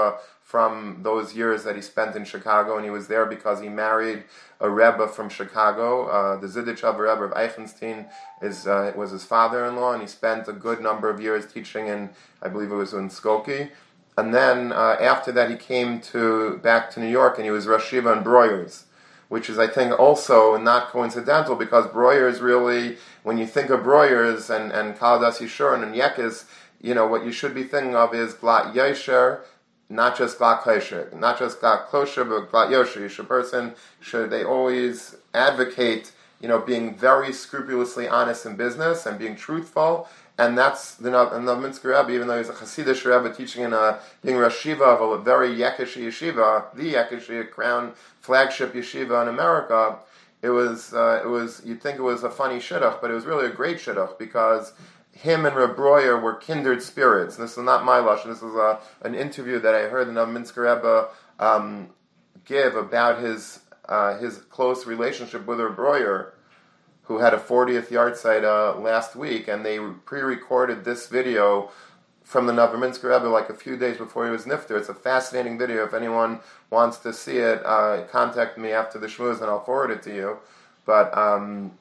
A: from those years that he spent in Chicago, and he was there because he married a Rebbe from Chicago. Uh, the Zidichov Rebbe of Eichenstein is uh, was his father-in-law, and he spent a good number of years teaching in, I believe it was in Skokie. And then uh, after that, he came to back to New York, and he was Rosh Yeshiva in Breuers, which is, I think, also not coincidental, because Breuers really, when you think of Breuers and, and Kaladas Yeshurun and Yekis, you know, what you should be thinking of is Glat Yesher, not just Glat Kosher, not just Glat Kosher, but Glat Yosher. You should person, should, they always advocate, you know, being very scrupulously honest in business and being truthful. And that's the Novominsker Rebbe, even though he's a Hasidic Rebbe teaching in a, being Rosh Yeshiva of a very Yekish yeshiva, the Yekish crown flagship yeshiva in America, it was, uh, it was, you'd think it was a funny shidduch, but it was really a great shidduch, because him and Reb Breuer were kindred spirits. And this is not my lush, this is a, an interview that I heard the Novominsker Rebbe um, give about his, uh, his close relationship with Reb Breuer, who had a fortieth yahrzeit uh, last week, and they pre-recorded this video from the Novominsker Rebbe like a few days before he was nifter. It's a fascinating video. If anyone wants to see it, uh, contact me after the shmooze and I'll forward it to you. But um,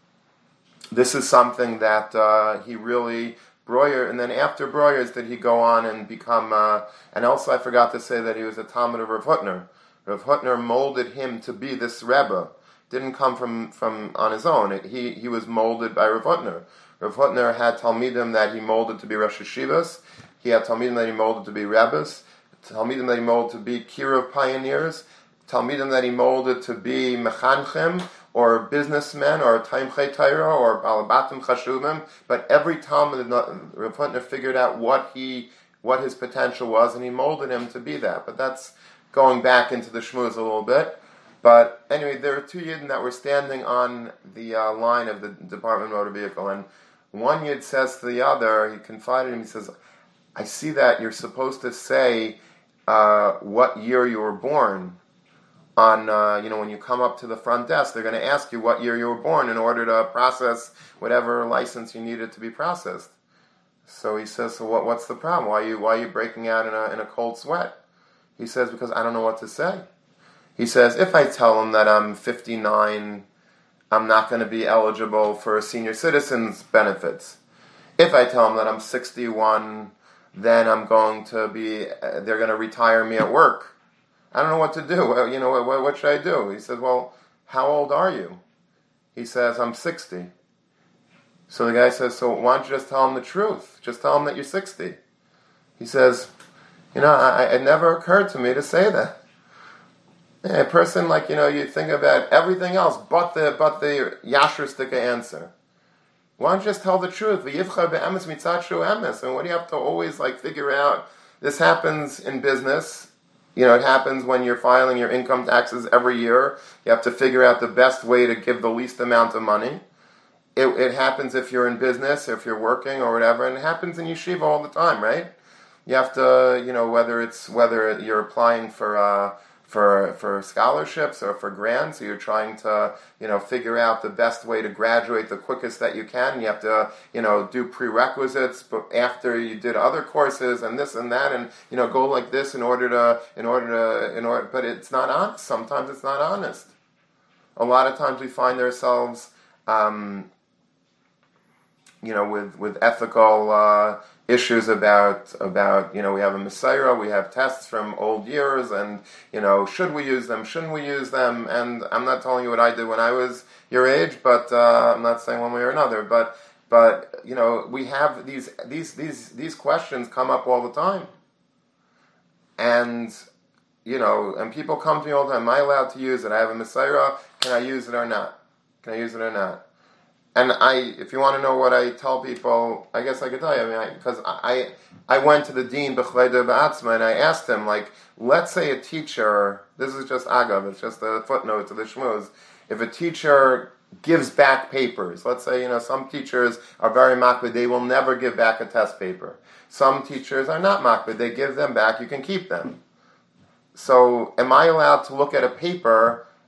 A: this is something that uh, he really, Breuer, and then after Breuer's did he go on and become, uh, and also I forgot to say that he was a Talmud of Rav Hutner. Rav Hutner molded him to be this Rebbe. Didn't come from, from on his own. It, he he was molded by Rav Hutner. Rav Hutner had Talmidim that he molded to be Rosh Yeshivas. He had Talmidim that he molded to be Rebbes. Talmidim that he molded to be Kiruv pioneers. Talmidim that he molded to be Mechanchim, or businessmen, or Taimchei Torah, or Balabatim Chashuvim. But every Talmud, Rav Hutner figured out what he what his potential was, and he molded him to be that. But that's going back into the shmooze a little bit. But anyway, there were two Yidden that were standing on the uh, line of the Department of Motor Vehicle, and one Yid says to the other, he confided in him, he says, I see that you're supposed to say uh, what year you were born on, uh, you know, when you come up to the front desk, they're going to ask you what year you were born in order to process whatever license you needed to be processed. So he says, so what, what's the problem? Why are you, why are you breaking out in a, in a cold sweat? He says, because I don't know what to say. He says, if I tell him that I'm fifty-nine, I'm not going to be eligible for senior citizens benefits. If I tell him that I'm sixty-one, then I'm going to be, uh, they're going to retire me at work. I don't know what to do. Well, you know, what, what should I do? He says, well, how old are you? He says, I'm sixty. So the guy says, so why don't you just tell him the truth? Just tell him that you're sixty. He says, you know, I, it never occurred to me to say that. A person, like, you know, you think about everything else but the but the yashristika answer. Why don't you just tell the truth? And what do you have to always, like, figure out? This happens in business. You know, it happens when you're filing your income taxes every year. You have to figure out the best way to give the least amount of money. It, it happens if you're in business, if you're working or whatever, and it happens in yeshiva all the time, right? You have to, you know, whether it's whether you're applying for uh, for for scholarships or for grants, so you're trying to, you know, figure out the best way to graduate the quickest that you can. You have to, you know, do prerequisites, but after you did other courses and this and that, and, you know, go like this in order to, in order to, in order. But it's not honest. Sometimes it's not honest. A lot of times we find ourselves, um, you know, with with ethical uh, issues about about you know, we have a Messiah, we have tests from old years, and, you know, should we use them, shouldn't we use them? And I'm not telling you what I did when I was your age, but uh, I'm not saying one way or another. But but you know, we have these these these these questions come up all the time, and you know, and people come to me all the time. Am I allowed to use it? I have a Messiah. Can I use it or not? Can I use it or not? And I, if you want to know what I tell people, I guess I could tell you. I mean, because I, I, I went to the dean B'chleida B'atzma, and I asked him, like, let's say a teacher. This is just agav. It's just a footnote to the shmuz. If a teacher gives back papers, let's say, you know, some teachers are very makbid. They will never give back a test paper. Some teachers are not makbid. They give them back. You can keep them. So, am I allowed to look at a paper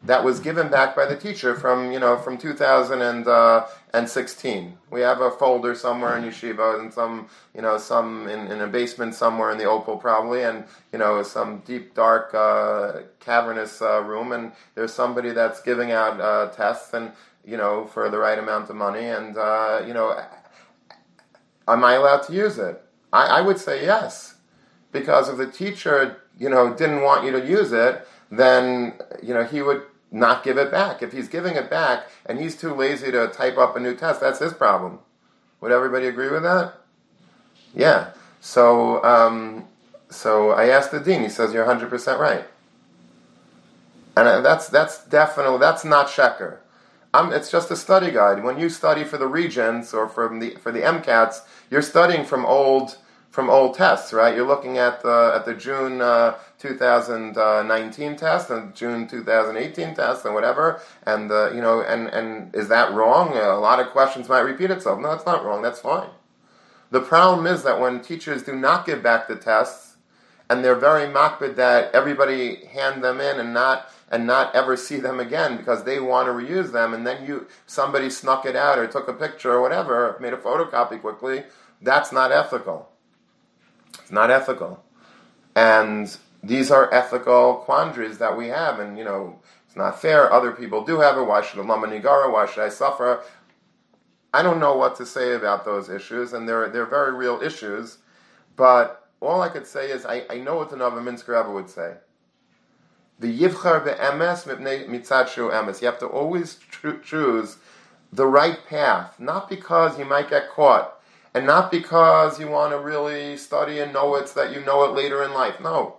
A: that was given back by the teacher from, you know, from two thousand sixteen. We have a folder somewhere in yeshiva, and some, you know, some in, in a basement somewhere in the Opal probably, and, you know, some deep, dark, uh, cavernous uh, room, and there's somebody that's giving out uh, tests, and, you know, for the right amount of money, and, uh, you know, am I allowed to use it? I, I would say yes, because if the teacher, you know, didn't want you to use it, then, you know, he would not give it back. If he's giving it back and he's too lazy to type up a new test, that's his problem. Would everybody agree with that? Yeah. So, um, so I asked the dean. He says you're one hundred percent right, and that's that's definitely that's not sheker. Um, it's just a study guide. When you study for the Regents or from the for the MCATs, you're studying from old from old tests, right? You're looking at the at the June uh, two thousand nineteen test and June two thousand eighteen test and whatever, and uh, you know, and and is that wrong? A lot of questions might repeat itself. No, it's not wrong. That's fine. The problem is that when teachers do not give back the tests, and they're very makbid that everybody hand them in and not and not ever see them again because they want to reuse them, and then you somebody snuck it out or took a picture or whatever, made a photocopy quickly. That's not ethical. It's not ethical. And these are ethical quandaries that we have, and, you know, it's not fair. Other people do have it. Why should Allah manigara? Why should I suffer? I don't know what to say about those issues, and they're, they're very real issues, but all I could say is I, I know what the Novominsker Rebbe would say. The yivchar be'emes mipnei mitzad shu emes. You have to always tr- choose the right path, not because you might get caught, and not because you want to really study and know it so that you know it later in life. No.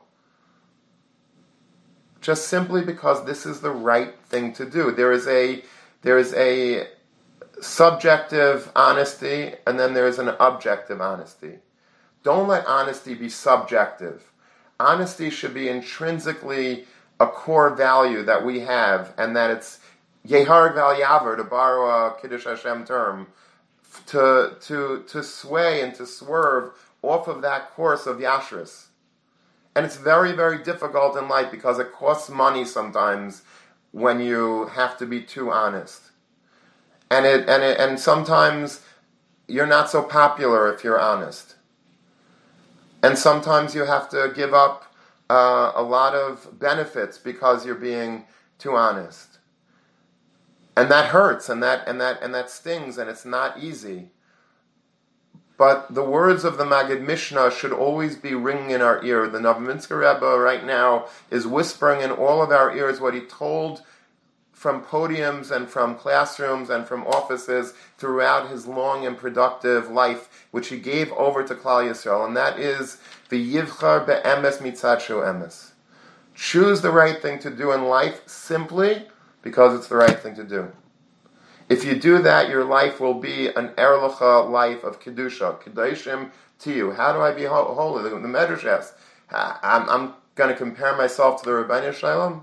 A: Just simply because this is the right thing to do. There is a there is a subjective honesty, and then there is an objective honesty. Don't let honesty be subjective. Honesty should be intrinsically a core value that we have, and that it's Yeharg Val Yaver, to borrow a Kiddush Hashem term, to to to sway and to swerve off of that course of Yashrus. And it's very, very difficult in life because it costs money sometimes when you have to be too honest. And it and it and sometimes you're not so popular if you're honest. And sometimes you have to give up uh, a lot of benefits because you're being too honest. And that hurts, and that and that and that stings, and it's not easy. But the words of the Magid Mishnah should always be ringing in our ear. The Novominsker Rebbe right now is whispering in all of our ears what he told from podiums and from classrooms and from offices throughout his long and productive life, which he gave over to Klal Yisrael, and that is the Yivchar be'emes mitzad shu emes. Choose the right thing to do in life simply because it's the right thing to do. If you do that, your life will be an erlecha life of kedusha, kedoshim to you. How do I be ho- holy? The, the Medrash asks. I'm, I'm going to compare myself to the Rebbeinu Shalom.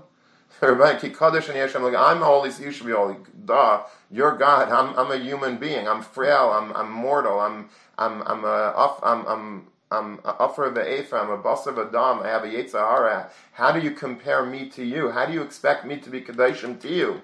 A: I'm holy, so you should be holy. Duh, you're God. I'm I'm a human being. I'm frail. I'm I'm mortal. I'm I'm I'm a I'm I'm I'm a offer of the Eifa. I'm a boss of Adam. I have a Yetzer Hara. How do you compare me to you? How do you expect me to be kedoshim to you?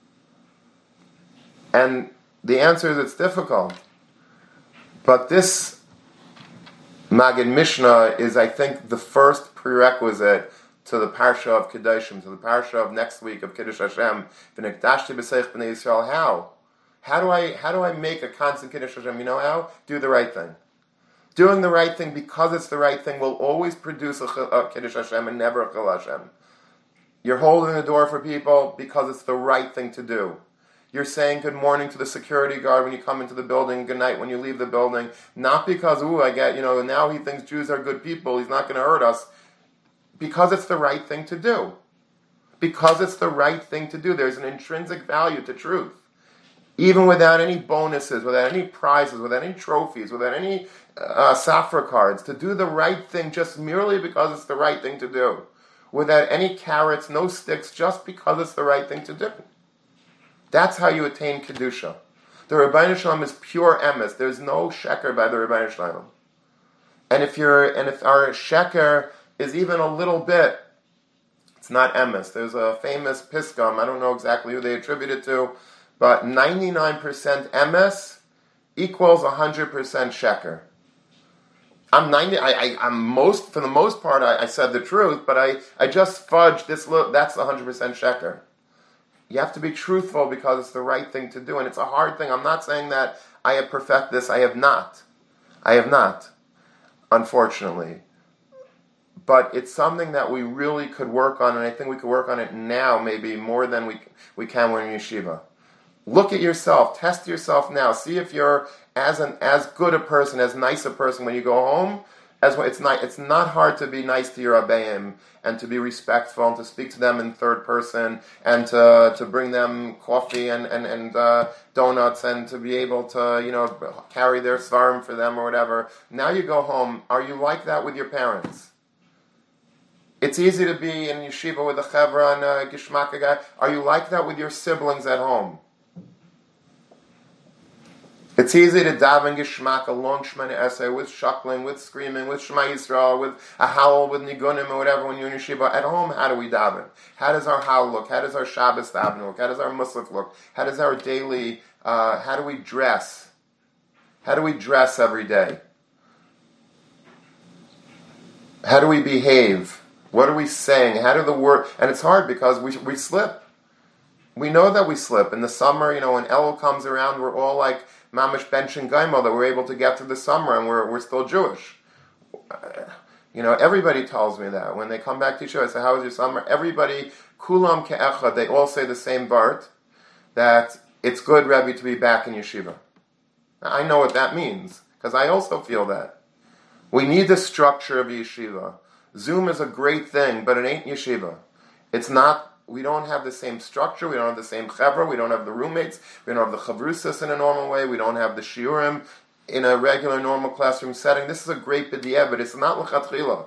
A: And the answer is it's difficult. But this Magid Mishnah is, I think, the first prerequisite to the Parsha of Kedoshim, to the Parsha of next week of Kiddush Hashem. V'nikdashti b'seich b'nei Yisrael. How? How do I how do I make a constant Kiddush Hashem? You know how? Do the right thing. Doing the right thing because it's the right thing will always produce a, a Kiddush Hashem and never a Chil Hashem. You're holding the door for people because it's the right thing to do. You're saying good morning to the security guard when you come into the building, good night when you leave the building, not because, ooh, I get, you know, now he thinks Jews are good people, he's not going to hurt us, because it's the right thing to do. Because it's the right thing to do. There's an intrinsic value to truth. Even without any bonuses, without any prizes, without any trophies, without any uh, Safra cards, to do the right thing just merely because it's the right thing to do. Without any carrots, no sticks, just because it's the right thing to do. That's how you attain Kedusha. The Rebbeinu Shalom is pure emes. There's no sheker by the Rebbeinu Shalom. And if you're, and if our sheker is even a little bit It's not emes. There's a famous piskam, I don't know exactly who they attribute it to, but ninety-nine percent emes equals one hundred percent sheker. I'm ninety. I, I, I'm most for the most part. I, I said the truth, but I, I just fudged this. Little, that's one hundred percent sheker. You have to be truthful because it's the right thing to do, and it's a hard thing. I'm not saying that I have perfected this. I have not. I have not, unfortunately. But it's something that we really could work on, and I think we could work on it now, maybe more than we we can when in yeshiva. Look at yourself. Test yourself now. See if you're as an as good a person, as nice a person when you go home. As well. It's not. It's not hard to be nice to your abayim and to be respectful and to speak to them in third person and to to bring them coffee and and and uh, donuts and to be able to you know carry their svarim for them or whatever. Now you go home. Are you like that with your parents? It's easy to be in yeshiva with a chevra and a gishmaka guy. Are you like that with your siblings at home? It's easy to daven gishmaka, long shmana essay, with shuckling, with screaming, with Shema Yisrael, with a howl, with nigunim or whatever when you're in yeshiva. At home, how do we daven? How does our howl look? How does our Shabbos daven look? How does our musaf look? How does our daily, uh, how do we dress? How do we dress every day? How do we behave? What are we saying? How do the word, and it's hard because we we slip. We know that we slip. In the summer, you know, when Elul comes around, we're all like, Mamish bench and Gaimel, that we're able to get through the summer and we're we're still Jewish. You know, everybody tells me that. When they come back to Yeshiva, I say, how was your summer? Everybody, kulam ke'echad, they all say the same Bart, that it's good, Rebbe, to be back in Yeshiva. Now, I know what that means, because I also feel that. We need the structure of Yeshiva. Zoom is a great thing, but it ain't Yeshiva. It's not. We don't have the same structure, we don't have the same chevra, we don't have the roommates, we don't have the chavrusas in a normal way, we don't have the shiurim in a regular normal classroom setting. This is a great b'di'eh, but it's not l'chatchila.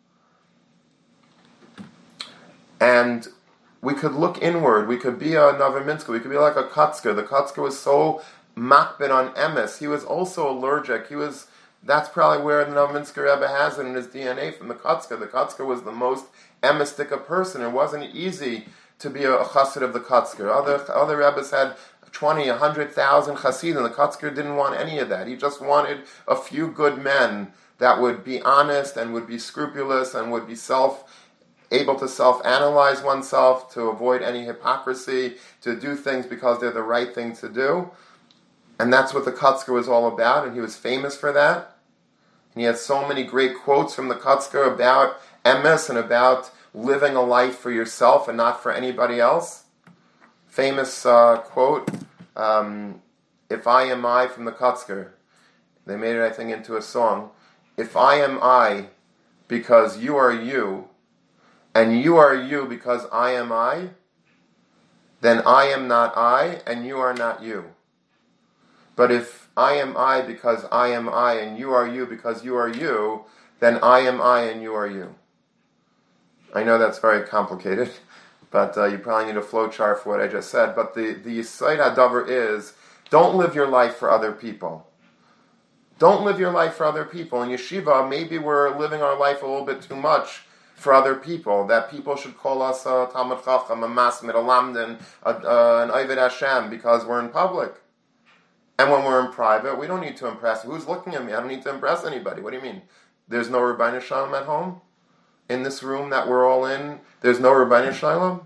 A: And we could look inward, we could be a Novominsker, we could be like a Kotzker. The Kotzker was so makbid on emes, he was also allergic, he was, that's probably where the Novominsker Rebbe has it in his D N A from the Kotzker. The Kotzker was the most emistic a person. It wasn't easy to be a, a chassid of the Kotzker. Other other Rebbes had twenty, a hundred thousand chassidim. The Kotzker didn't want any of that. He just wanted a few good men that would be honest and would be scrupulous and would be self able to self-analyze oneself, to avoid any hypocrisy, to do things because they're the right thing to do. And that's what the Kotzker was all about, and he was famous for that. And he had so many great quotes from the Kotzker about emes and about living a life for yourself and not for anybody else. Famous uh, quote, um, if I am I, from the Kotzker. They made it, I think, into a song. If I am I because you are you, and you are you because I am I, then I am not I, and you are not you. But if I am I because I am I, and you are you because you are you, then I am I, and you are you. I know that's very complicated, but uh, you probably need a flow chart for what I just said. But the, the Yisayid HaDavar is, don't live your life for other people. Don't live your life for other people. In yeshiva, maybe we're living our life a little bit too much for other people, that people should call us a Talmud Chacham, a Masmid, a Lamdan, a, a, an Oived Hashem, because we're in public. And when we're in private, we don't need to impress. Who's looking at me? I don't need to impress anybody. What do you mean? There's no Rabbeinu Shalom at home? In this room that we're all in, there's no Rabbeinu Shalom?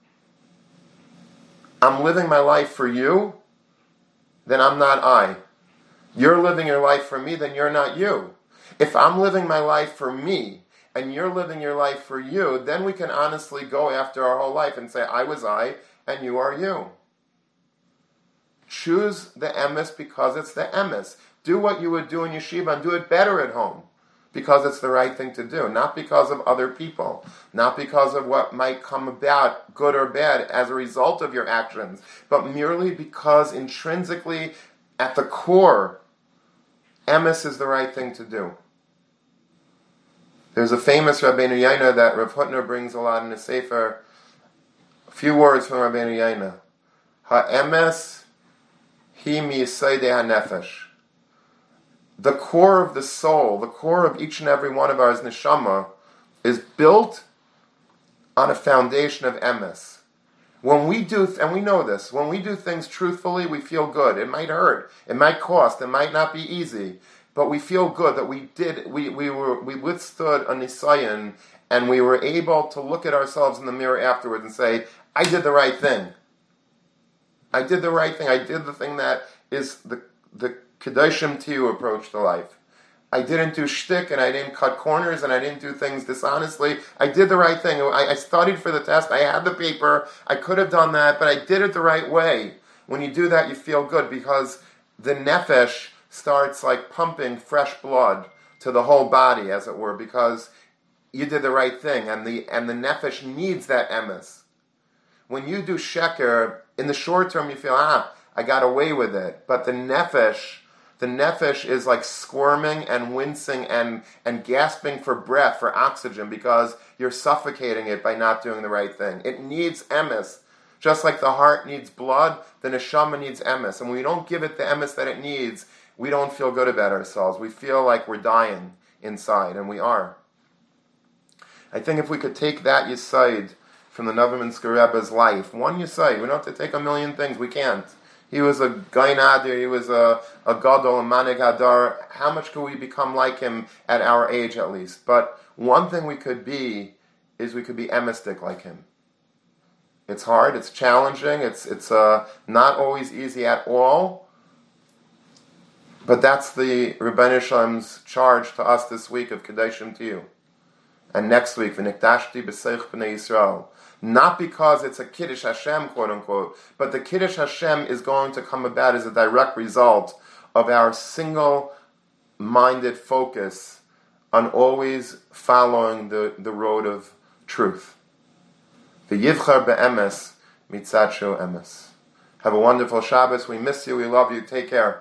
A: I'm living my life for you, then I'm not I. You're living your life for me, then you're not you. If I'm living my life for me, and you're living your life for you, then we can honestly go after our whole life and say, I was I, and you are you. Choose the emes because it's the emes. Do what you would do in yeshiva and do it better at home, because it's the right thing to do, not because of other people, not because of what might come about, good or bad, as a result of your actions, but merely because intrinsically, at the core, emes is the right thing to do. There's a famous Rabbeinu Yaina that Rav Hutner brings a lot in his Sefer. A few words from Rabbeinu Yaina. Ha'emes hi miyisaydei ha'nefesh. The core of the soul, the core of each and every one of our neshama, is built on a foundation of emes. When we do, th- and we know this, when we do things truthfully, we feel good. It might hurt, it might cost, it might not be easy, but we feel good that we did, we, we were, we withstood a nisayon, and we were able to look at ourselves in the mirror afterwards and say, I did the right thing. I did the right thing. I did the thing that is the the Kedoshim Tiyu approach to life. I didn't do shtick, and I didn't cut corners, and I didn't do things dishonestly. I did the right thing. I, I studied for the test. I had the paper. I could have done that, but I did it the right way. When you do that, you feel good because the nefesh starts like pumping fresh blood to the whole body, as it were, because you did the right thing, and the and the nefesh needs that emes. When you do sheker, in the short term, you feel, ah, I got away with it. But the nefesh, the nefesh is like squirming and wincing and, and gasping for breath, for oxygen, because you're suffocating it by not doing the right thing. It needs emes. Just like the heart needs blood, the neshama needs emes. And when we don't give it the emes that it needs, we don't feel good about ourselves. We feel like we're dying inside, and we are. I think if we could take that yesod from the Novominsker Rebbe's life, one yesod, we don't have to take a million things, we can't. He was a Gain Adir, he was a, a Gadol, a Manig Hadar. How much could we become like him at our age at least? But one thing we could be is we could be emestic like him. It's hard, it's challenging, it's it's uh, not always easy at all. But that's the Rebbeinu Shalom's charge to us this week of Kedoshim Tiyu. And next week, V'nikdashti b'seich b'nei Yisrael. Not because it's a Kiddush Hashem, quote unquote, but the Kiddush Hashem is going to come about as a direct result of our single-minded focus on always following the, the road of truth. V'yivchar be'emes mitzadshu emes. Have a wonderful Shabbos. We miss you. We love you. Take care.